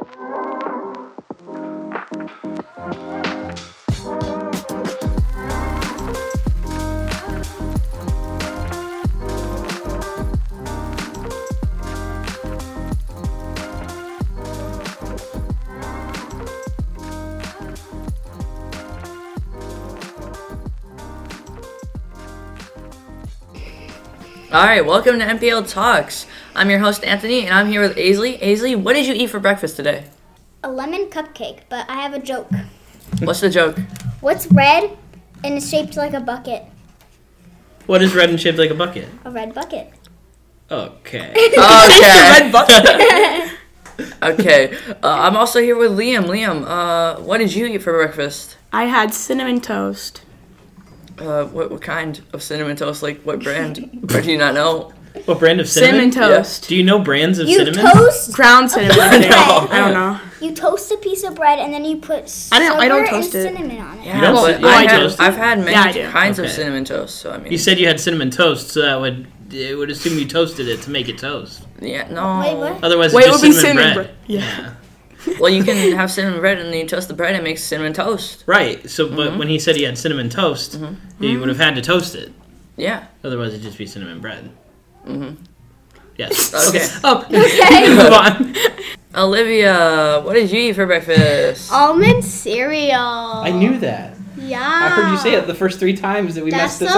All right, welcome to MPL Talks. I'm your host, Anthony, and I'm here with Aisley. Aisley, what did you eat for breakfast today? A lemon cupcake, but I have a joke. What's the joke? What's red and is shaped like a bucket? What is red and shaped like a bucket? A red bucket. Okay. Okay. Red bucket. Okay. I'm also here with Liam. Liam, what did you eat for breakfast? I had cinnamon toast. What kind of cinnamon toast? Like, what brand? Or do you not know? What brand of cinnamon? Cinnamon toast. Do you know brands of You cinnamon? toast Ground cinnamon. I think. No. I don't know. You toast a piece of bread and then you put I don't sugar toast and it. cinnamon on it. Yeah, don't but well, I I've do. had many Yeah, I do. kinds of Okay. cinnamon toast, so I mean. You said you had cinnamon toast, so it would assume you toasted it to make it toast. Yeah, no. Wait, what? Otherwise, Wait, it's just it would be cinnamon cinnamon bread. bread. Yeah. Well, you can have cinnamon bread and then you toast the bread and it makes cinnamon toast. Right. So, but when he said he had cinnamon toast, he would have had to toast it. Yeah. Otherwise, it'd just be cinnamon bread. Mm-hmm. Yes. Okay. Okay. Move on. Olivia, what did you eat for breakfast? Almond cereal. I knew that. Yeah. I heard you say it the first 3 times that we That's messed this the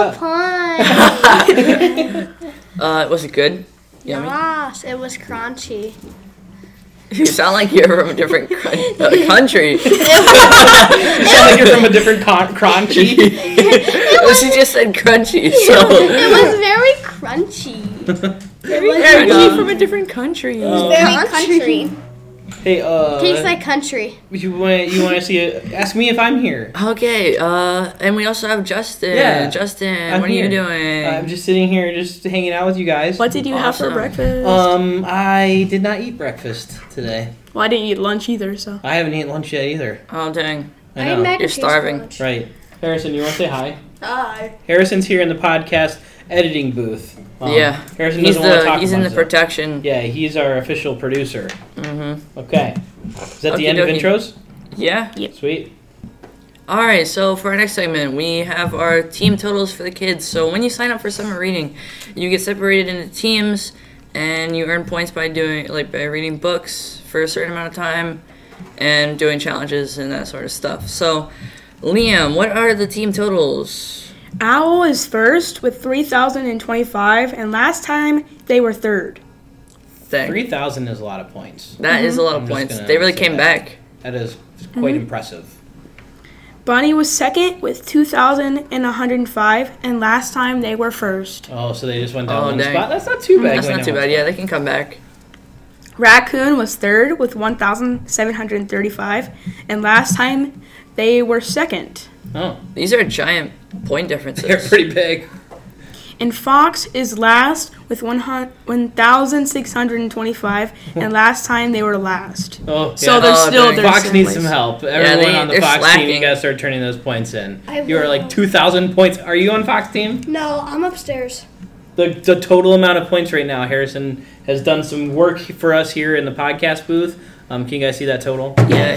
up. point. Was it good? Yummy? Yes, it was crunchy. You sound like you're from a different country. You sound like you're from a different crunchy. Well, she just said crunchy, so. It was very crunchy. Crunchy from a different country. Very country. Hey, Tastes like country. you want to see ask me if I'm here. Okay, and we also have Justin. Yeah, Justin, I'm what are you here. doing? I'm just sitting here, just hanging out with you guys. What did you have for Awesome. breakfast? I did not eat breakfast today. Well, I didn't eat lunch either, so. I haven't eaten lunch yet either. Oh, dang. I had know. mac and You're cheese starving. for lunch. Right. Harrison, you want to say hi? Hi. Harrison's here in the podcast editing booth. Yeah. Harrison He's doesn't want to talk he's in about the stuff. protection. Yeah, he's our official producer. Mm-hmm. Okay. Is that the end of Okey-dokey. intros? Yeah. Sweet. Alright, so for our next segment, we have our team totals for the kids. So when you sign up for summer reading, you get separated into teams, and you earn points by by reading books for a certain amount of time, and doing challenges and that sort of stuff. So, Liam, what are the team totals? Owl is first with 3,025, and last time they were third. Dang. 3,000 is a lot of points. That is a lot of I'm just points. gonna They really say came that. back. That is quite impressive. Bunny was second with 2,105, and last time they were first. Oh, so they just went down Oh, one dang. spot? That's not too bad. That's going not down too one bad. Yeah, spot. they can come back. Raccoon was third with 1,735, and last time they were second. Oh, These are giant point differences. they're pretty big. And Fox is last with 1,625, and last time they were last. Oh, yeah. So they're Oh, still dang. their Fox same needs place. some help. Everyone on the they're Fox team, slacking. you gotta start turning those points in. I You are will. like 2,000 points. Are you on Fox team? No, I'm upstairs. The total amount of points right now, Harrison has done some work for us here in the podcast booth. Can you guys see that total? Yeah,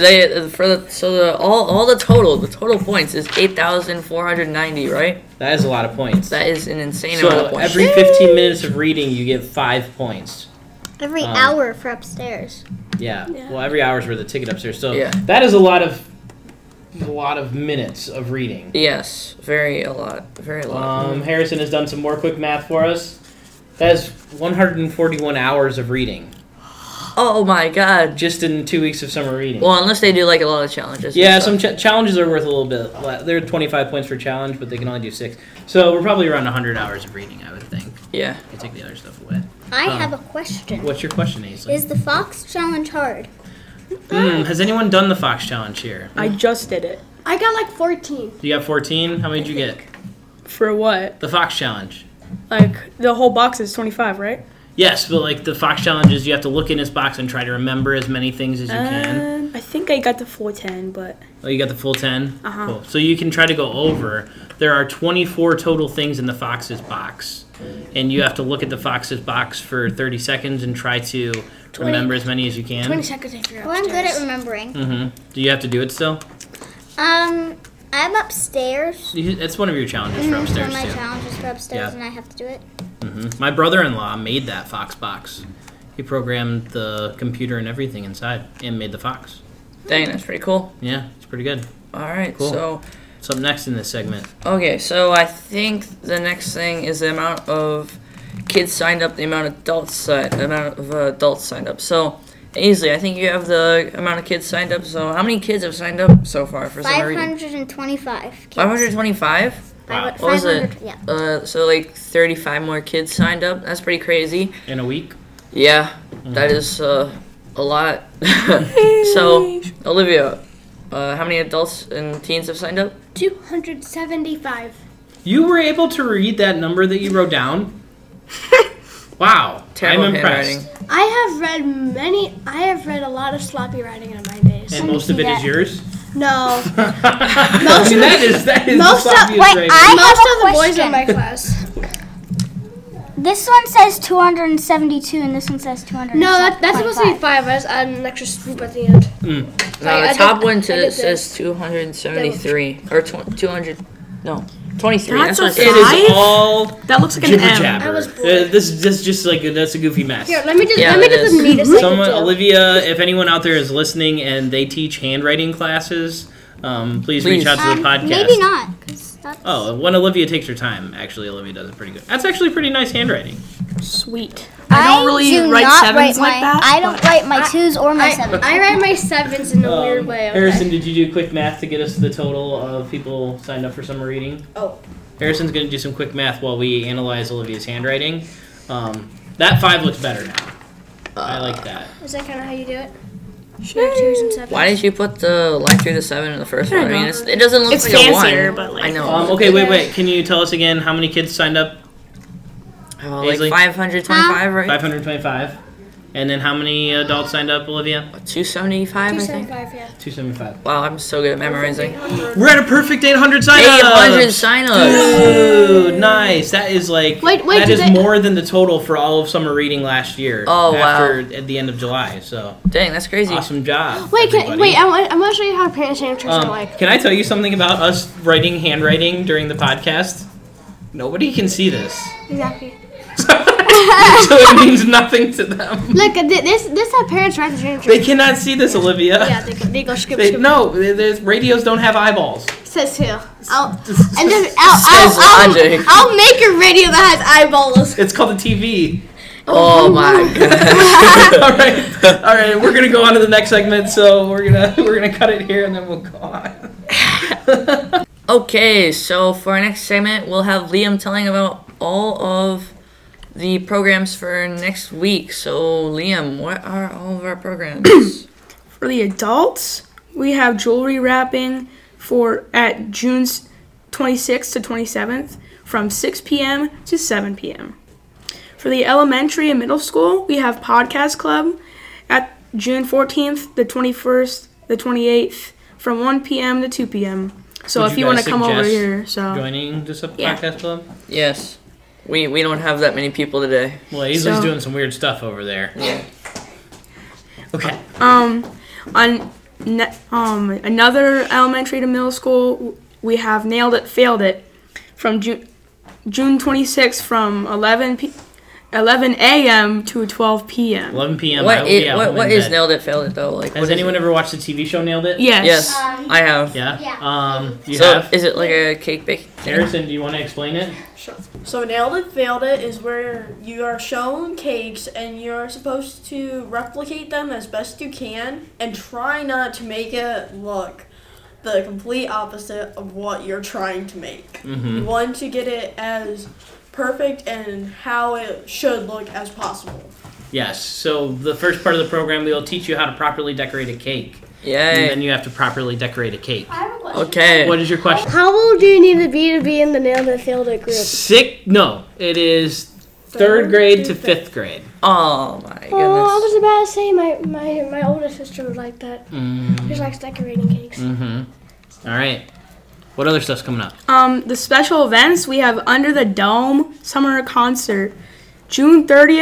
all the total points is 8,490, right? That is a lot of points. That is an insane amount So of points. every 15 minutes of reading, you get 5 points. Every Um, hour for upstairs. Yeah. Well, every hour's worth of ticket upstairs. So Yeah. that is a lot of minutes of reading. Yes, very a lot. Harrison has done some more quick math for us. That is 141 hours of reading Oh my god. just in 2 weeks of summer reading. Well, unless they do like a lot of challenges. Yeah, and some stuff. challenges are worth a little bit. They're 25 points per challenge, but they can only do 6. So we're probably around 100 hours of reading, I would think. Yeah. You take the other stuff away. I have a question. What's your question, Aisley? Is the Fox challenge hard? Has anyone done the Fox challenge here? I just did it. I got like 14. You got 14? How many did you get? For what? The Fox challenge. Like, the whole box is 25, right? Yes, but like the Fox challenge is you have to look in this box and try to remember as many things as you can. I think I got the full 10, but... Oh, you got the full 10? Uh-huh. Cool. So you can try to go over. There are 24 total things in the Fox's box. And you have to look at the Fox's box for 30 seconds and try to remember as many as you can. 20 seconds if you're Well, I'm upstairs. good at remembering. Do you have to do it still? I'm upstairs. It's one of your challenges for One upstairs of my too. challenges for upstairs, Yeah. and I have to do it. My brother-in-law made that Fox box. He programmed the computer and everything inside and made the Fox. Dang, that's pretty cool. Yeah, it's pretty good. All right, Cool. so What's up next in this segment? okay, so I think the next thing is the amount of kids signed up, the amount of adults signed up. So Ainsley, I think you have the amount of kids signed up. So how many kids have signed up so far for summer reading? 525 kids. 525. Wow. What was it? 500, yeah. So like 35 more kids signed up. That's pretty crazy. In a week? Yeah, that is a lot. So Olivia, how many adults and teens have signed up? 275. You were able to read that number that you wrote down? Wow. Terrible I'm impressed. handwriting. I have read a lot of sloppy writing in my days. And most of it is that. yours? No. I mean, that is most the of- sloppiest wait, writing. I Most have of a the boys question. in my class. This one says 272, and this one says 200. No, that's supposed to be 5. I just added an extra swoop at the end. No, I the top did- one I did says 273 or 200. No, 23. That's That's what a it It says. five? is all That looks like an jibber M. jabber. I was bored. This is just like that's a goofy mess. Here, let me just Yeah, let me it get is. the neatest I can Someone, do. Olivia, if anyone out there is listening and they teach handwriting classes, please reach Please. out to the podcast. Maybe not, 'cause that's Oh, when Olivia takes her time, actually, Olivia does it pretty good. That's actually pretty nice handwriting. Sweet. I don't really do write not sevens write like that. I don't write my 2s or my 7s. I write my 7s in a weird way. Okay? Harrison, did you do quick math to get us the total of people signed up for summer reading? Oh. Harrison's going to do some quick math while we analyze Olivia's handwriting. That 5 looks better now. I like that. Is that kind of how you do it? Sure. 2s and 7s. Why did you put the line through the 7 in the first I one? I don't mean, know. it doesn't look It's like a 1. fancier, but, like- I know. Okay, wait. Can you tell us again how many kids signed up? Like Ainsley? 525, right? 525. And then how many adults signed up, Olivia? 275, I think. 275, yeah. 275. Wow, I'm so good at memorizing. We're at a perfect 800 sign-ups! 800 signups. Dude, nice. That is like Wait, that did is they- more than the total for all of summer reading last year. Oh, wow. At the end of July. So Dang, that's crazy. awesome job. Wait, everybody. I want to show you how parents' signatures are like. Can I tell you something about us writing handwriting during the podcast? Nobody can see this. Exactly. So it means nothing to them. Look, this is how parents write the signatures. They cannot see this, Olivia. Yeah, they go skip. No, radios don't have eyeballs. Says who? I'll Says logic. I'll make a radio that has eyeballs. It's called a TV. Oh my god. All right. We're gonna go on to the next segment. So we're gonna cut it here and then we'll go on. Okay, so for our next segment, we'll have Liam telling about all of the programs for next week. So, Liam, what are all of our programs? For the adults, we have jewelry wrapping at June 26th to 27th from 6 p.m. to 7 p.m. For the elementary and middle school, we have podcast club at June 14th, the 21st, the 28th from 1 p.m. to 2 p.m. So Would if you you want to guys come over suggest here, so Joining this Yeah. podcast club. Yes. We don't have that many people today. Well, Ainsley's So- doing some weird stuff over there. Yeah. Okay. Another elementary to middle school, we have Nailed It, Failed It from June 26th from 11 a.m. to 12 p.m. 11 p.m. I What will be out in what is bed. Nailed It, Failed It, though? Like, Has what is anyone it? ever watched the TV show Nailed It? Yes. Yes, I have. Yeah. Yeah. You So, have. is it like a cake bake thing? Harrison, do you want to explain it? So Nailed It, Failed It is where you are shown cakes and you're supposed to replicate them as best you can and try not to make it look the complete opposite of what you're trying to make. Mm-hmm. You want to get it as perfect and how it should look as possible. Yes. So the first part of the program, we'll teach you how to properly decorate a cake. And Yay. then you have to properly decorate a cake. Okay. What is your question? How old do you need to be in the Nailed It, Failed It group? No, it is third grade to fifth grade. Oh my goodness. Oh, I was about to say my older sister was like that. Mm-hmm. She likes decorating cakes. All right. What other stuff's coming up? The special events, we have Under the Dome Summer Concert, June 30th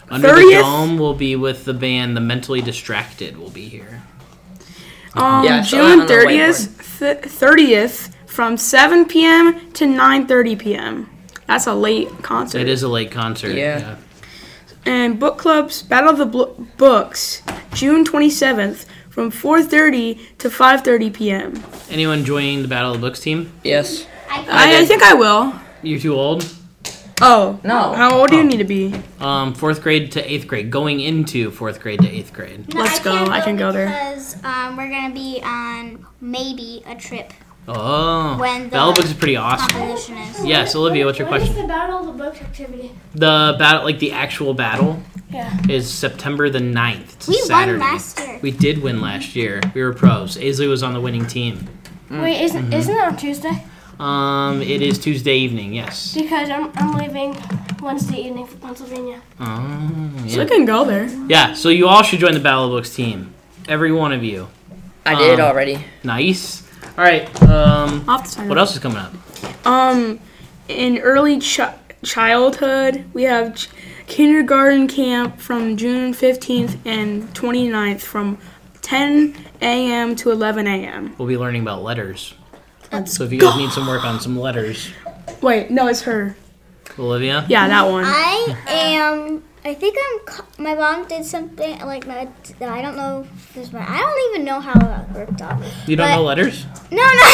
Under 30th? the Dome will be with the band The Mentally Distracted will be here. Yeah, I saw that June on the 30th from 7 p.m. to 9:30 p.m. That's a late concert. It is a late concert. Yeah. And book clubs, Battle of the Books, June 27th from 4:30 to 5:30 p.m. Anyone joining the Battle of the Books team? Yes. I think I will. You too old? Oh. No. How old do you need to be? 4th grade to 8th grade. Going into 4th grade to 8th grade. No, Let's go. I can go there. Because we're going to be on maybe a trip. Oh. When the Battle of the Books is pretty awesome. Competition is. Yes, Olivia, what's your What is question? the Battle of the Books activity? The battle, like the actual battle, Yeah. is September the 9th. It's a We Saturday. won last year. We did win last year. We were pros. Aisley was on the winning team. Wait, isn't it on Tuesday? It is Tuesday evening, yes. Because I'm leaving Wednesday evening for Pennsylvania. Oh, So I yeah. can go there. Yeah, so you all should join the Battle of the Books team. Every one of you. I did already. Nice. All right. I'll have to sign What up. else is coming up? In early childhood, we have kindergarten camp from June 15th and 29th from 10 a.m. to 11 a.m. We'll be learning about letters. Let's So if you guys need some work on some letters, Wait, no, it's her. Olivia? Yeah, that one. I think my mom did something like that. I don't know if this one. I don't even know how that worked out. You don't But- know letters? No, no.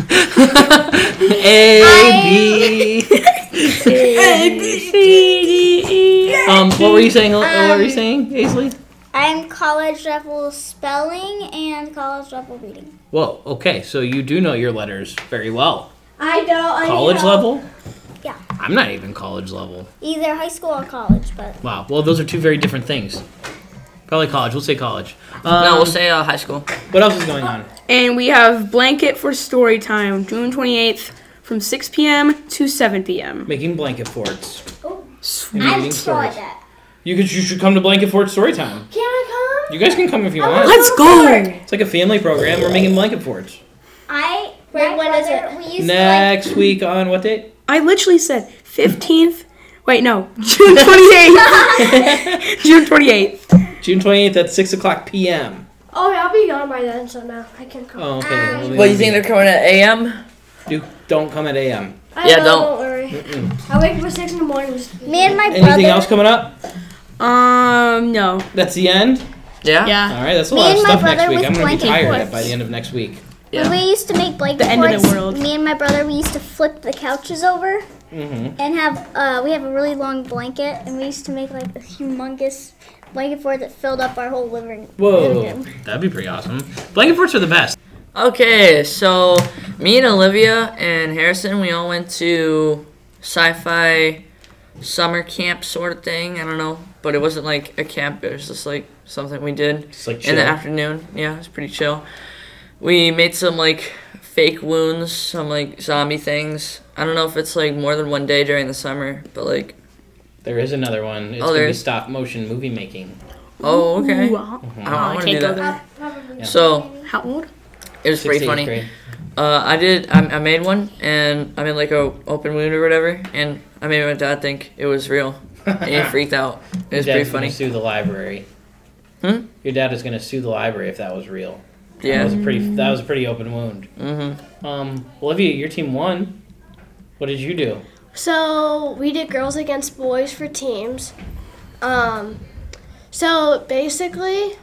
A, B. What were you saying? What were you saying, Aisley? I'm college level spelling and college level reading. Whoa, okay, so you do know your letters very well. I don't. College level? Yeah. I'm not even college level. Either high school or college, but Wow, well, those are two very different things. Probably college. We'll say college. No, we'll say high school. What else is going on? And we have blanket for story time, June 28th from 6 p.m. to 7 p.m. Making blanket forts. And I'm reading sure stories. that. You should come to Blanket Fort Storytime. Can I come? You guys can come if you want. Let's go! It's like a family program. We're making blanket forts. Wait, when is it? We used Next week on what date? I literally said 15th. Wait, no. June 28th. June 28th. June 28th at 6 o'clock p.m. Oh, yeah, I'll be gone by then, so no, I can come. Oh, okay. What, you think they're coming at AM? Don't come at a.m. Yeah, Don't don't. worry. I wake up at 6 in the morning. Me and my Anything brother. else coming up? No. That's the end? Yeah? Yeah. All right, that's a Me lot of and my stuff next brother week. with I'm going to be blanket tired forts. by the end of next week. Yeah. When we used to make blanket The end of the forts, world. me and my brother, we used to flip the couches over Mm-hmm. and have we have a really long blanket, and we used to make like a humongous blanket fort that filled up our whole living Whoa, room. that'd be pretty awesome. Blanket forts are the best. Okay, so me and Olivia and Harrison, we all went to sci-fi summer camp sort of thing. I don't know, but it wasn't like a camp. It was just like something we did It's like in the chill. afternoon. Yeah, it was pretty chill. We made some like fake wounds, some like zombie things. I don't know if it's like more than one day during the summer, but like, There is another one. It's Oh, going to there be is? stop motion movie making. oh, okay. Ooh, I want to can't do go that. there. Yeah. So How old? it was 6th pretty to 8th funny. grade. I made one, and I made like a open wound or whatever, and I made my dad think it was real, and he freaked out. It was Your pretty dad's gonna funny. sue the library. Your dad is going to sue the library if that was real. Yeah. That was a pretty open wound. Mm-hmm. Olivia, your team won. What did you do? So we did girls against boys for teams. So basically,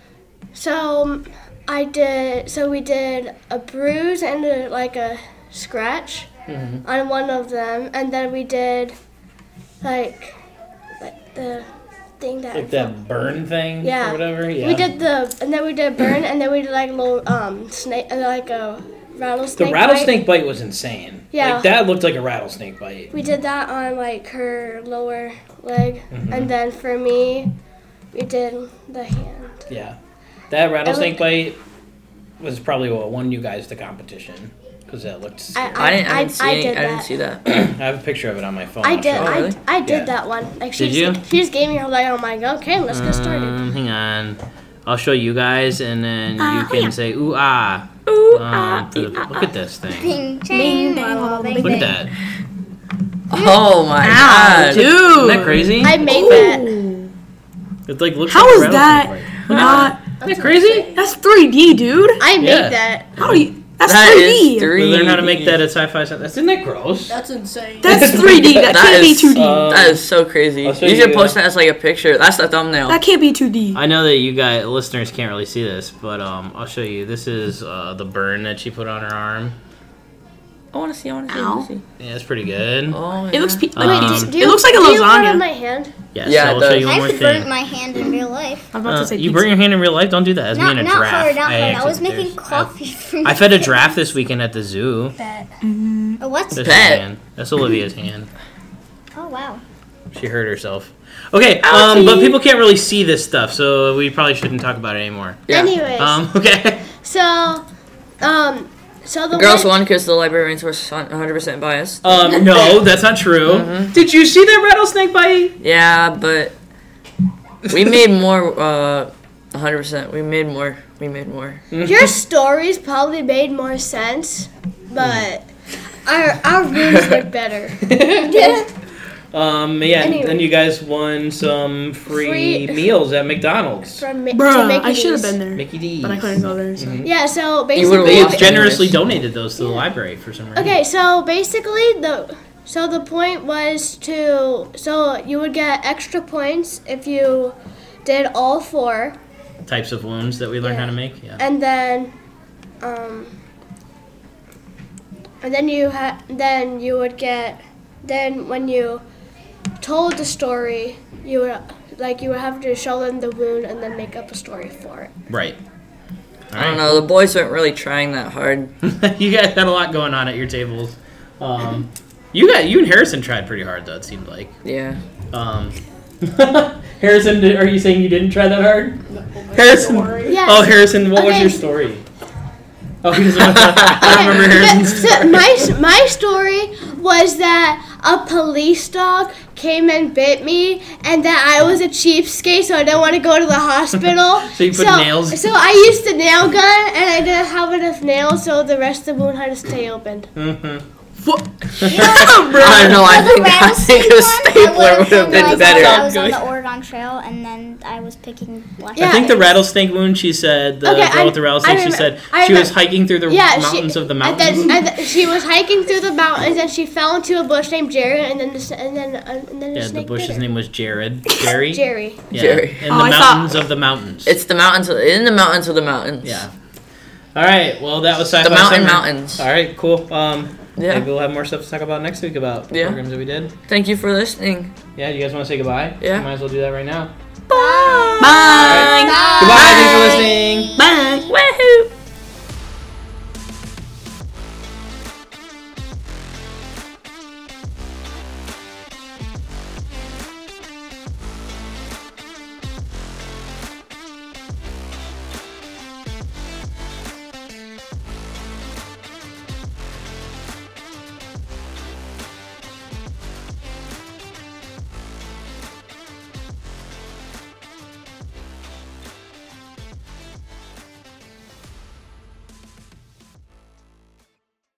we did a bruise and a scratch on one of them, and then we did like the thing that. Like that burn thing Yeah. or whatever? Yeah. We did and then we did burn, and then we did like a little snake, like a rattlesnake. The rattlesnake bite was insane. Yeah. Like that looked like a rattlesnake bite. We did that on like her lower leg, Mm-hmm. and then for me, we did the hand. Yeah. That rattlesnake bite was probably what won you guys the competition. Because that looked scary. I didn't did see that. that. I have a picture of it on my phone. I I'll did. show Oh, you. really? I did Yeah. that one. Like Did you? She just gave me her like, oh my god, okay, let's get started. Hang on. I'll show you guys, and then you can say ooh ah. Ooh, Look at this thing. Bing, bing, bing, Look at that. Oh my Ow, god. dude. Isn't that crazy? I made that. It like looks How like a is rattlesnake that bite. not? Isn't that crazy? That's 3D, dude. I made Yeah. that. How do you? That's That 3D. is 3D. We learned how to make that at Sci-Fi Center. Isn't that gross? That's insane. That's 3D. That can't be is- 2D. That is so crazy. I'll show You should you, post that as like a picture. That's the thumbnail. That can't be 2D. I know that you guys, listeners, can't really see this, but I'll show you. This is the burn that she put on her arm. I want to see. Ow. Yeah, it's pretty good. Oh, It looks Um, like Do it looks like a do you put it on lasagna. my hand? Yes, Yeah, I it will show does. you one more I've burnt thing. my hand in real life. I was about to say You pizza. burn your hand in real life? Don't do that. That's me and a Not giraffe. hard, not hard. I actually- was making there's- coffee for I fed a giraffe this weekend at the zoo. Oh, what's That's Pet. her hand. That's Olivia's hand. Oh, wow. She hurt herself. Okay, Ouchie. but people can't really see this stuff, so we probably shouldn't talk about it anymore. Yeah. Anyways, Okay. so the Girls one- won because the librarians were 100% biased. No, that's not true. Did you see that rattlesnake bite? Yeah, but we made more. 100%. We made more. your stories probably made more sense, but our rooms look better. Yeah, Anyway. then you guys won some free Free- meals at McDonald's. From to Bruh, make I should have these. been there, Mickey D's. but I couldn't go there. So. Yeah, so You would've basically, They lost generously anyways. donated those to the library for some reason. okay, so basically the point was so you would get extra points if you did all 4, Types of wounds that we learned how to make. Yeah. and then you would get when you told the story you would have to show them the wound and then make up a story for it. Right. All I don't know. The boys weren't really trying that hard. You guys had a lot going on at your tables. You and Harrison tried pretty hard though. It seemed like. Yeah. Harrison, are you saying you didn't try that hard? Harrison. Yes. Oh, Harrison, what was Okay. your story? Oh, he doesn't want to talk. I don't remember Harrison's So my story was that a police dog came and bit me, and that I was a cheapskate, so I didn't want to go to the hospital. So you put nails? So I used the nail gun, and I didn't have enough nails, so the rest of the wound had to stay open. Mm-hmm. I don't know. I think a stapler would have been I better. was on the Oregon Trail, and then I was picking black. Yeah. I think the rattlesnake wound. She said the Okay, girl with the rattlesnake. She said she was hiking through the mountains of the mountains. And then she was hiking through the mountains, and she fell into a bush named Jerry, and then the Yeah, the snake bush's bit her. name was Jared. Jerry. Jerry. Yeah. Jerry. In Oh, the I mountains of the mountains. It's the mountains. In the mountains of the mountains. Yeah. All right. Well, that was Sci-Fi The mountain Summer. mountains. All right. Cool. Yeah. Maybe we'll have more stuff to talk about next week about Yeah. programs that we did. Thank you for listening. Yeah. Do you guys want to say goodbye? Yeah. Might as well do that right now. Bye. Goodbye. Thanks for listening.